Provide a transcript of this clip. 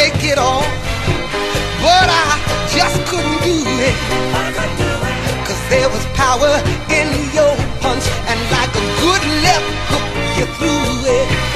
shake it off, but I just couldn't do it. 'Cause there was power in your punch, and like a good left hook, you threw it.